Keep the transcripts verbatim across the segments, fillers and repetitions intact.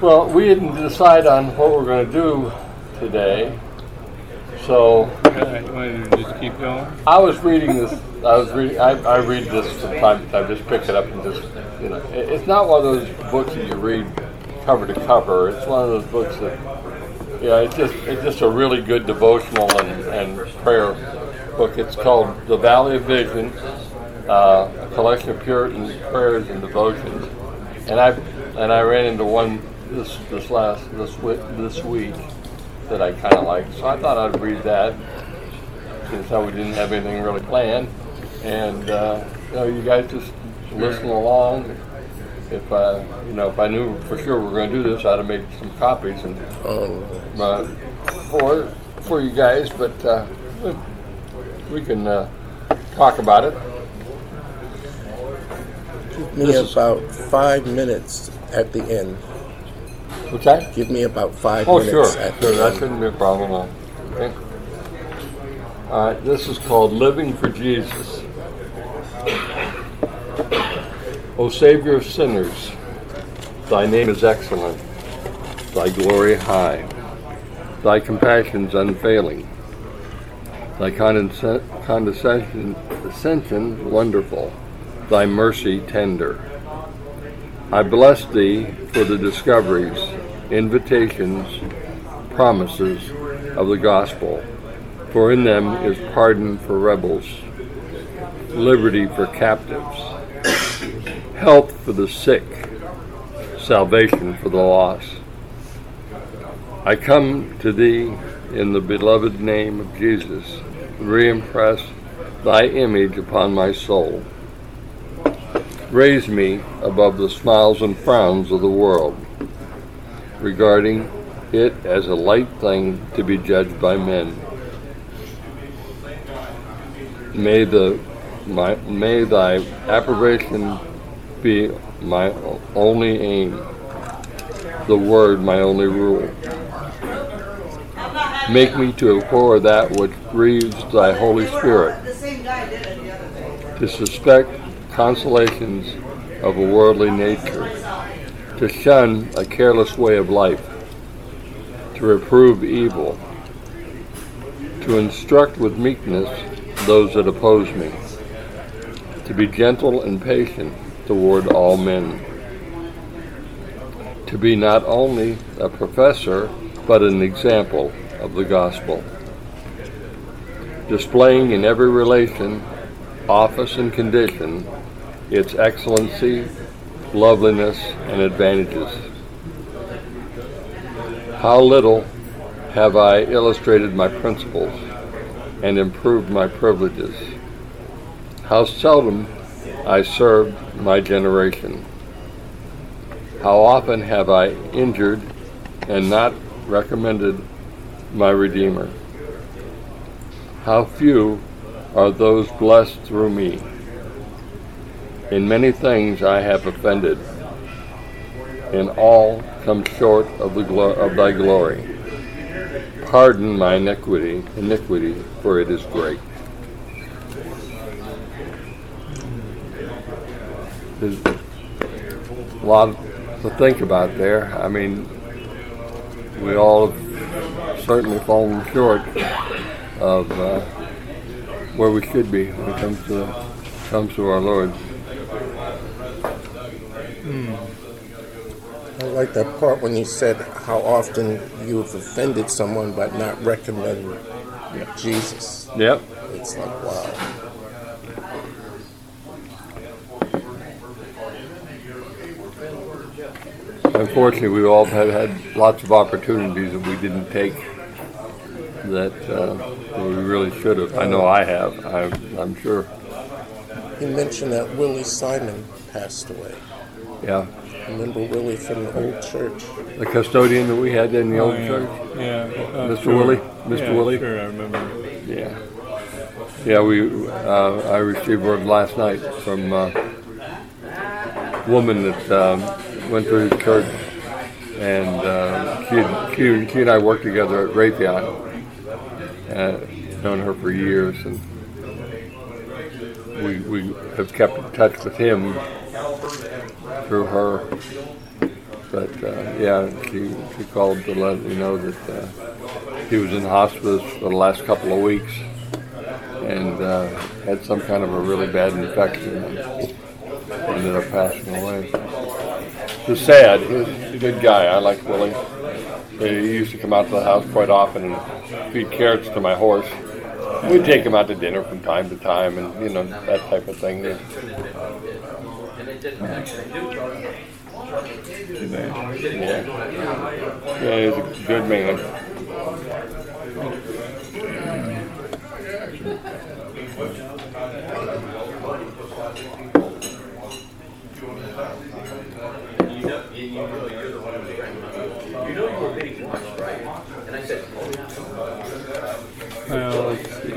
Well, we didn't decide on what we're going to do today, so Okay, you want to just keep going? I was reading this. I was reading. I, I read this from time to time. Just pick it up and just, you know, it, it's not one of those books that you read cover to cover. It's one of those books that, yeah, it's just it's just a really good devotional and, and prayer book. It's called The Valley of Vision, uh, a collection of Puritan prayers and devotions. And I and I ran into one this this last this wi- this week that I kind of liked. So I thought I'd read that, since how we didn't have anything really planned. And uh, you know, you guys just listen along. If I, you know, if I knew for sure we were going to do this, I'd have made some copies and uh, for for you guys. But uh, we can uh, talk about it. Give me this about is, five minutes at the end. What's that? Give me about five oh, minutes. Oh, sure. At sure. The that end. Shouldn't be a problem. Okay. All right. This is called Living for Jesus. O Savior of sinners, thy name is excellent, thy glory high, thy compassions unfailing, thy condescension wonderful, thy mercy tender. I bless thee for the discoveries, invitations, promises of the gospel, for in them is pardon for rebels, liberty for captives, health for the sick, salvation for the lost. I come to thee in the beloved name of Jesus, re-impress thy image upon my soul. Raise me above the smiles and frowns of the world, regarding it as a light thing to be judged by men. May the my, may thy approbation be my only aim, the word my only rule. Make me to abhor that which grieves thy Holy Spirit, to suspect consolations of a worldly nature, to shun a careless way of life, to reprove evil, to instruct with meekness those that oppose me, to be gentle and patient toward all men, to be not only a professor but an example of the gospel, displaying in every relation, office and condition its excellency, loveliness, and advantages. How little have I illustrated my principles and improved my privileges. How seldom I served my generation. How often have I injured and not recommended my Redeemer. How few are those blessed through me. In many things I have offended, and all come short of the glo- of thy glory. Pardon my iniquity, iniquity, for it is great. There's a lot to think about there. I mean, we all have certainly fallen short of uh, where we should be when it comes to comes to our Lord. Hmm. I like that part when you said how often you've offended someone but not recommend Jesus. Yep. It's like, wow. Unfortunately, we all have had lots of opportunities that we didn't take that, uh, that we really should have. I know I have. I'm, I'm sure. You mentioned that Willie Simon passed away. Yeah. Remember Willie from the old church? The custodian that we had in the oh, old yeah. church? Yeah. Uh, Mister sure. Willie? Mister Yeah, Willie? Sure, I remember. Yeah. Yeah, we. Uh, I received word last night from a woman that um, went to his church, and uh, she, had, she, she and I worked together at Raytheon. Uh, known her for years, and we we have kept in touch with him through her. but uh, yeah, she she called to let me know that uh, he was in hospice for the last couple of weeks and uh, had some kind of a really bad infection and ended up passing away. It's sad. He was a good guy. I like Willie. He used to come out to the house quite often and feed carrots to my horse. We'd take him out to dinner from time to time, and you know, that type of thing. Too bad. Yeah, yeah, he's a good man. Well, let's see.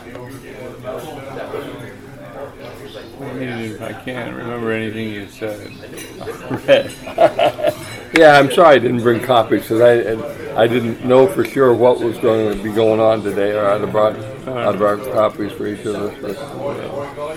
I mean, if I can't remember anything you said, read. Yeah, I'm sorry I didn't bring copies because I I didn't know for sure what was going to be going on today, or I'd have brought I'd have brought copies for each of us. But, uh,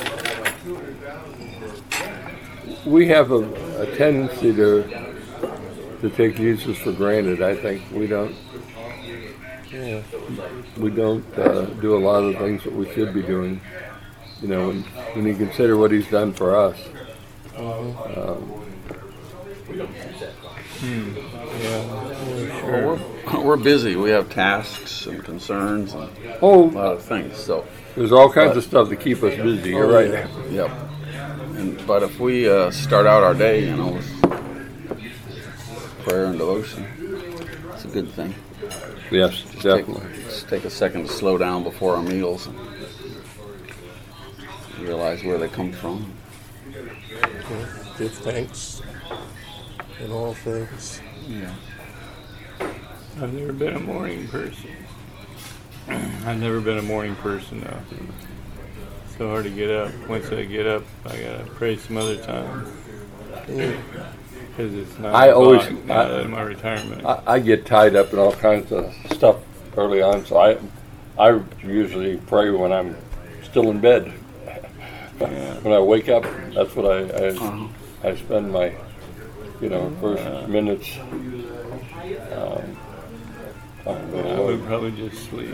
we have a, a tendency to to take Jesus for granted. I think we don't. Yeah. We don't uh, do a lot of the things that we should be doing. You know, when, when you consider what he's done for us. Um, Hmm. Yeah. Well, we're, we're busy. We have tasks and concerns and a oh, lot of things. So, there's all kinds of stuff to keep us busy. You're Oh, right. yeah. yep. And but if we uh, start out our day, you know, with prayer and devotion, it's a good thing. Yes, Take, definitely. just take a second to slow down before our meals and realize where they come from. Yeah. Give thanks in all things. Yeah. I've never been a morning person. I've never been a morning person, though. It's so hard to get up. Once I get up, I gotta pray some other times. Yeah. Because it's not I always- not I- in my retirement. I, I get tied up in all kinds of stuff early on, so I I usually pray when I'm still in bed. When I wake up, that's what I I, Uh-huh. I spend my you know first minutes. Um, talking to the I Lord. would probably just sleep.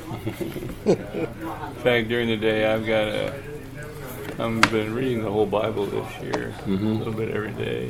In fact, during the day, I've got a. I've been reading the whole Bible this year, Mhm. a little bit every day.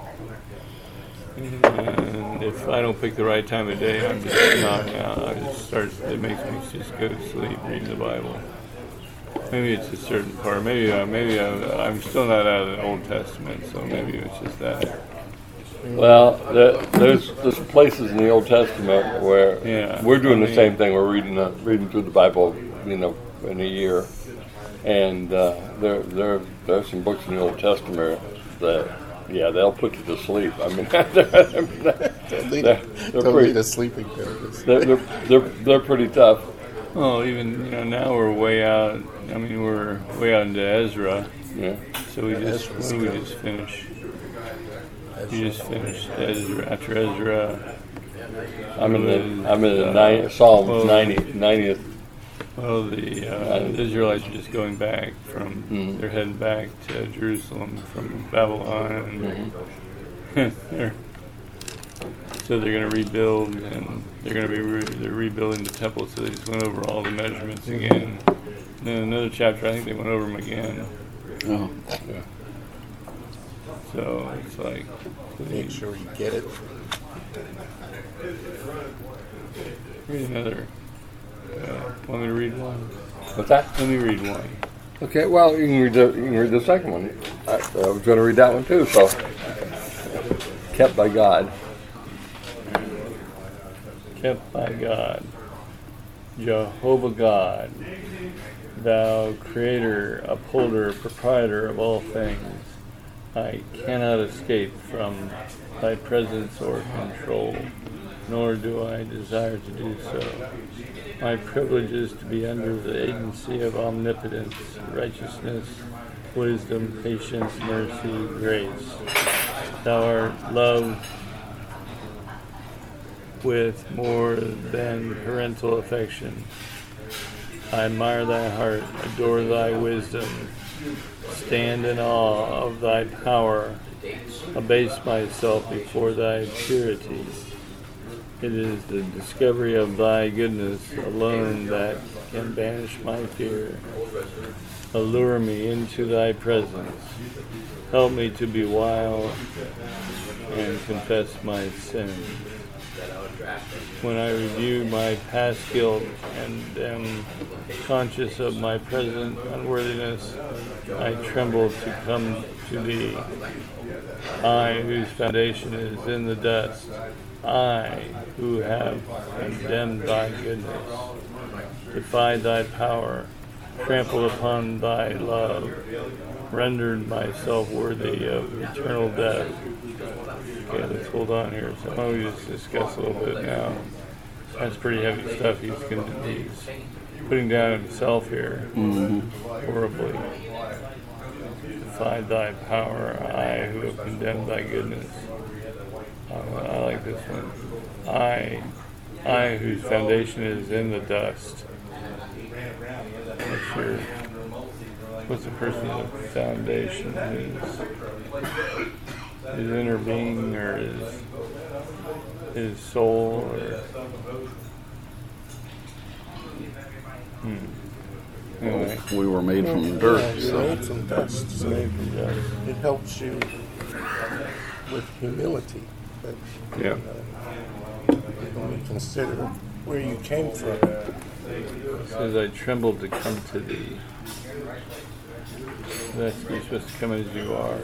And if I don't pick the right time of day, I'm just knocked out. I just start. It makes me just go to sleep reading the Bible. Maybe it's a certain part. Maybe uh, maybe I, I'm still not out of the Old Testament, so maybe it's just that. Well, there, there's there's places in the Old Testament where Yeah, we're doing I the mean- same thing. We're reading the, reading through the Bible, you know, in a year, and uh, there there there's some books in the Old Testament that yeah they'll put you to sleep. I mean, they're, Don't need, they're, don't pretty, need a sleeping pill. they're, they're, they're, they're pretty tough. Well, even you know now we're way out. I mean, we're way out into Ezra. Yeah. So we just Ezra's what did we good. just finish? You just finished Ezra after Ezra. I'm in the I'm in the nine, Psalm Well- ninety, ninetieth. Well, the uh, Israelites are just going back from. Mhm. They're heading back to Jerusalem from Babylon. And they're, so they're going to rebuild, and they're going to be re- they're rebuilding the temple. So they just went over all the measurements again. And then another chapter, I think they went over them again. Oh, So it's like. Make sure you get it. Read another. Uh, want me to read one? What's that? Let me read one. Okay, well you can read the you can read the second one. I, I was going to read that one too. So, kept by God. Kept by God, Jehovah God, thou creator, upholder, proprietor of all things, I cannot escape from thy presence or control, nor do I desire to do so. My privilege is to be under the agency of omnipotence, righteousness, wisdom, patience, mercy, grace. Thou art loved with more than parental affection. I admire thy heart, adore thy wisdom, stand in awe of thy power, abase myself before thy purity. It is the discovery of thy goodness alone that can banish my fear. Allure me into thy presence. Help me to be wild and confess my sins. When I review my past guilt and am conscious of my present unworthiness, I tremble to come to thee. I, whose foundation is in the dust, I, who have condemned thy goodness, defied thy power, trampled upon thy love, rendered myself worthy of eternal death. Okay, let's hold on here. So why don't we just discuss a little bit now? That's pretty heavy stuff. He's, gonna, he's putting down himself here, Mm-hmm. horribly. Defied thy power, I who have condemned thy goodness. Uh, I like this one. I, I whose foundation is in the dust. What's your, what's the person's foundation? His, his inner being, or his, his soul, or hmm. Anyway. We were made from dirt, Yeah, you're so made from dust, so Made from dust. it helps you with humility. But, Yeah. uh, when you consider where you came from. It says, I tremble to come to thee. That's, you're supposed to come as you are.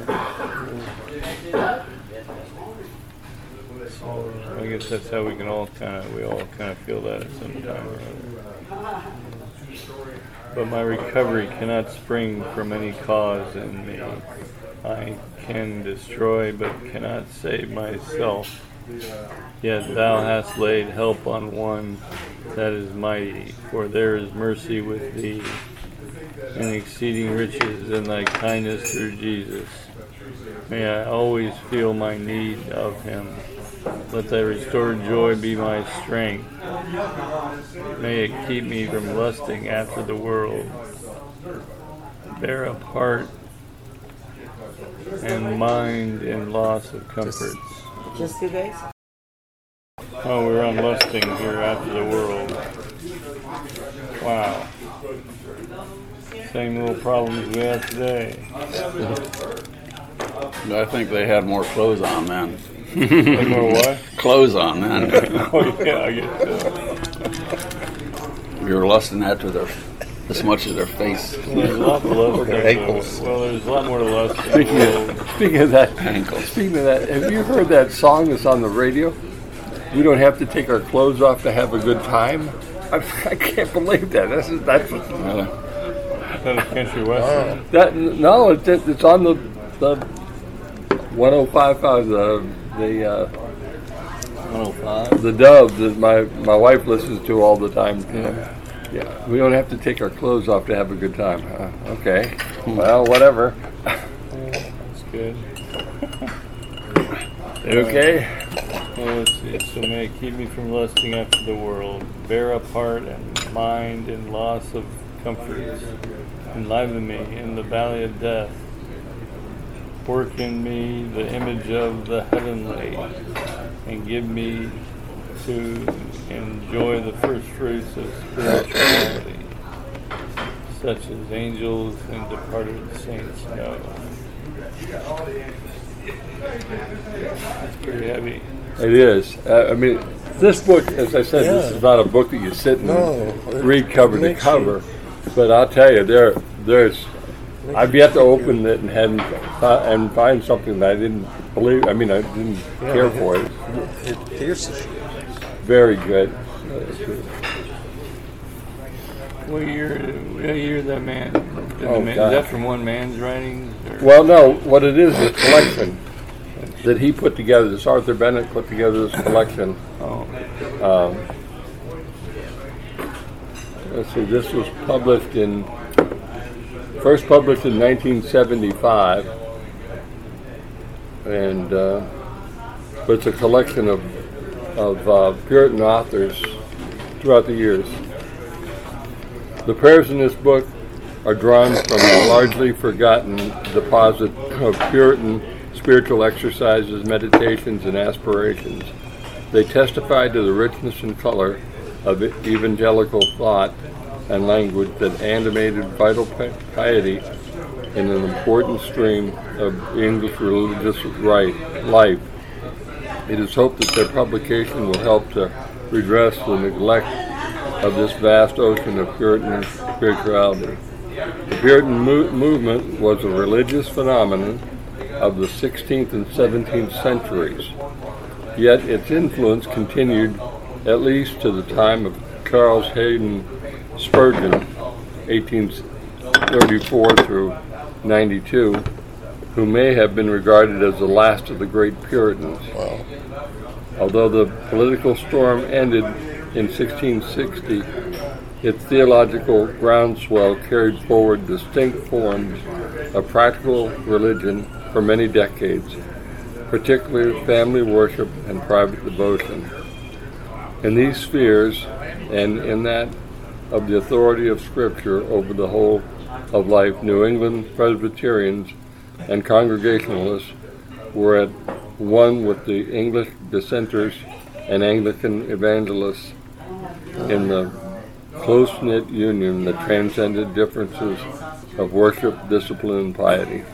So I guess that's how we can all kind of, we all kind of feel that at some time or other. But my recovery cannot spring from any cause in me. I can destroy, but cannot save myself. Yet thou hast laid help on one that is mighty, for there is mercy with thee, and exceeding riches in thy kindness through Jesus. May I always feel my need of him. Let thy restored joy be my strength. May it keep me from lusting after the world. Bear up heart and mind in loss of comforts. Just two days? Oh, we're on lusting here after the world. Wow. Same little problems we have today. I think they had more clothes on then. Any more what? Clothes on then. Oh yeah, I get that. We were lusting after their, as much as their face. Well, there's a lot to lust Their after. ankles. Well, there's a lot more to lust after. Speaking of, speaking of that, Ankles. speaking of that, have you heard that song that's on the radio? We don't have to take our clothes off to have a good time. I, I can't believe that. That's that's Really? Is that a country western? that. No, it's it's on the the one oh five five the the uh, one oh five. the dub that my my wife listens to all the time. Yeah. Yeah, we don't have to take our clothes off to have a good time. Huh? Okay, well, whatever. That's good. Okay. Well, let's see. So may it keep me from lusting after the world. Bear up heart and mind in loss of comforts. Enliven me in the valley of death. Work in me the image of the heavenly, and give me to enjoy the first fruits of spirituality, such as angels and departed saints know. That's pretty heavy. It is. Uh, I mean, this book, as I said, this Yeah. is not a book that you sit and No, it read cover to makes cover. But I'll tell you, there, there's. I've yet to open it and hadn't uh, and find something that I didn't believe. I mean, I didn't Yeah, care it- for it. It pierces you. Very good. What year? What year that man? Did Oh, the man God. is that from one man's writings? Or? Well, no, what it is is a collection that he put together. This Arthur Bennett put together this collection. Oh, Um, let's see, this was published in, first published in nineteen seventy-five, and uh, but it's a collection of of uh, Puritan authors throughout the years. The prayers in this book are drawn from a largely forgotten deposit of Puritan spiritual exercises, meditations, and aspirations. They testify to the richness and color of evangelical thought and language that animated vital piety in an important stream of English religious right, life. It is hoped that their publication will help to redress the neglect of this vast ocean of Puritan spirituality. The Puritan mo- movement was a religious phenomenon of the sixteenth and seventeenth centuries, yet its influence continued at least to the time of Charles Haddon Spurgeon, eighteen thirty-four through ninety-two, who may have been regarded as the last of the great Puritans. Wow. Although the political storm ended in sixteen sixty, its theological groundswell carried forward distinct forms of practical religion for many decades, particularly family worship and private devotion. In these spheres, and in that of the authority of Scripture over the whole of life, New England Presbyterians and Congregationalists were at one with the English dissenters and Anglican evangelists in the close-knit union that transcended differences of worship, discipline, and piety.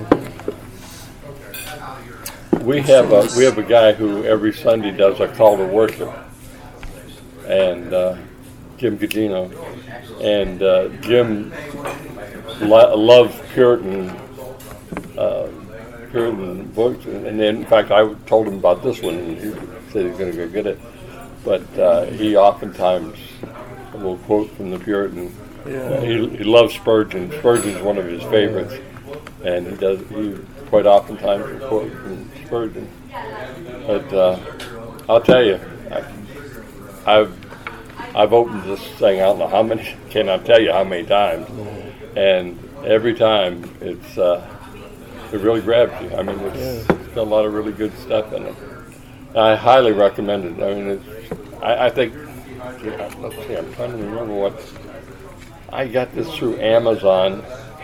We have a we have a guy who every Sunday does a call to worship, and uh, Jim Gugino, and uh, Jim lo- loves Puritan uh, Puritan books, and then in fact I told him about this one, and he said he's going to go get it. But uh, he oftentimes will quote from the Puritan. Yeah. Uh, he he loves Spurgeon. Spurgeon's one of his favorites, and he does he quite oftentimes will quote from Spurgeon. But uh, I'll tell you, I, I've I've opened this thing. I don't know how many. Cannot tell you how many times, and every time it's uh, it really grabs you. I mean, it's, it's got a lot of really good stuff in it. I highly recommend it. I mean, it's, I, I think. Let's see. I'm trying to remember what. I got this through Amazon,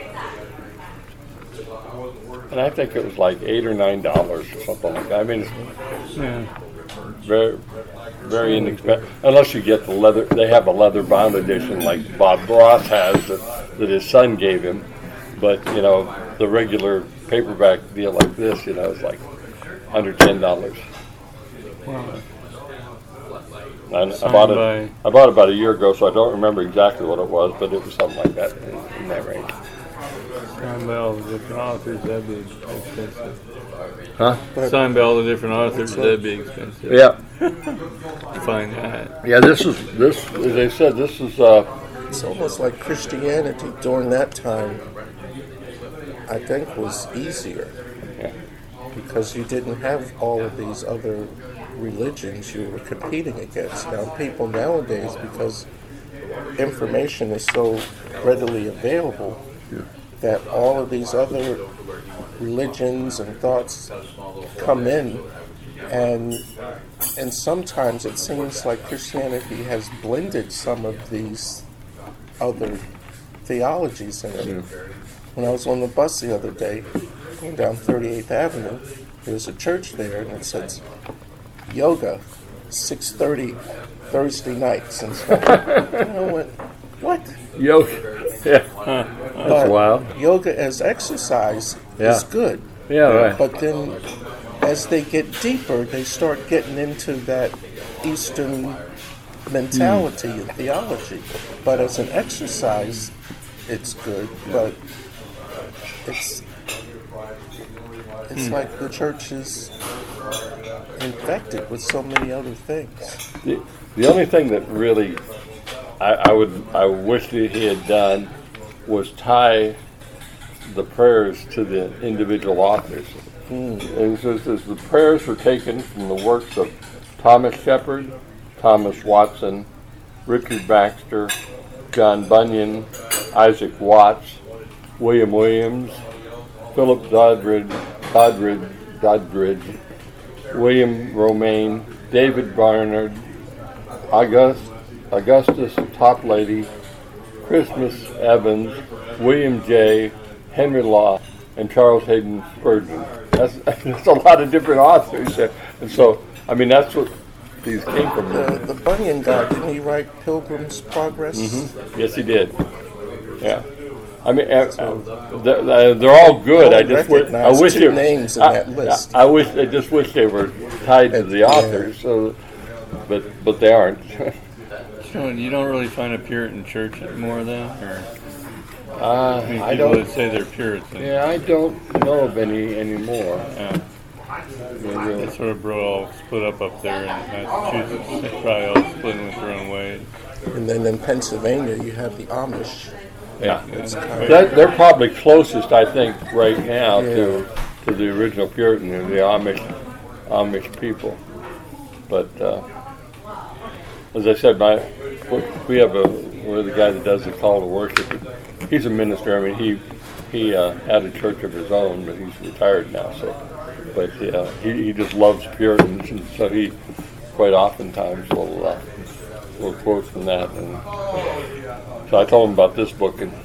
and I think it was like eight or nine dollars or something like that. I mean, it's Yeah. very, very inexpensive. Unless you get the leather, they have a leather-bound edition like Bob Ross has that, that his son gave him. But you know, the regular paperback deal like this, you know, is like under ten dollars. Wow. And I Signed bought it. by- I bought it about a year ago, so I don't remember exactly what it was, but it was something like that in, in that range. Signed by all the different authors, that'd be expensive. Huh? Signed by all the different authors, that'd be expensive. Yeah. To find that. Yeah. This is this. As I said, this is. Uh, It's almost like Christianity during that time, I think, was easier yeah. because you didn't have all of these other religions you were competing against. Now, people nowadays, because information is so readily available, Yeah. that all of these other religions and thoughts come in, and and sometimes it seems like Christianity has blended some of these other theologies in it. Yeah. When I was on the bus the other day, going down thirty-eighth Avenue, there was a church there, and it says, yoga, six thirty Thursday nights. And so I went, what? Yoga. Yeah. That's But wild. yoga as exercise Yeah. is good. Yeah. Right. But then as they get deeper, they start getting into that Eastern mentality and theology. But as an exercise, it's good. But it's it's like the church is infected with so many other things. The, the only thing that really I, I would I wish that he had done was tie the prayers to the individual authors. And it says this, the prayers were taken from the works of Thomas Shepard, Thomas Watson, Richard Baxter, John Bunyan, Isaac Watts, William Williams, Philip Doddridge, Doddridge, Doddridge, William Romaine, David Barnard, August, Augustus Toplady, Christmas Evans, William J., Henry Law, and Charles Haddon Spurgeon. That's, that's a lot of different authors. And so, I mean, that's what these came from. The, the Bunyan guy, didn't he write Pilgrim's Progress? Mm-hmm. Yes, he did. Yeah. I mean, uh, uh, they're, they're all good. I, I just wish, I recognize wish two it, names in I, that list. I, I wish I just wish they were tied to the Yeah. authors. So, but but they aren't. So you don't really find a Puritan church anymore, then, or Uh, I mean, I people don't. that say they're Puritan. Yeah, I don't know of any anymore. Yeah. Yeah, really. They sort of bro all split up up there in Massachusetts. They probably all splitting with their own way. And then in Pennsylvania, you have the Amish. Yeah, It's kind of, that, they're probably closest, I think, right now to Yeah. to the original Puritan and the Amish Amish people. But uh, as I said, my we have a we're the guy that does the call to worship. He's a minister. I mean, he he uh, had a church of his own, but he's retired now. So, but uh, he he just loves Puritans, and so he quite oftentimes will uh, will quote from that. And so I told him about this book, and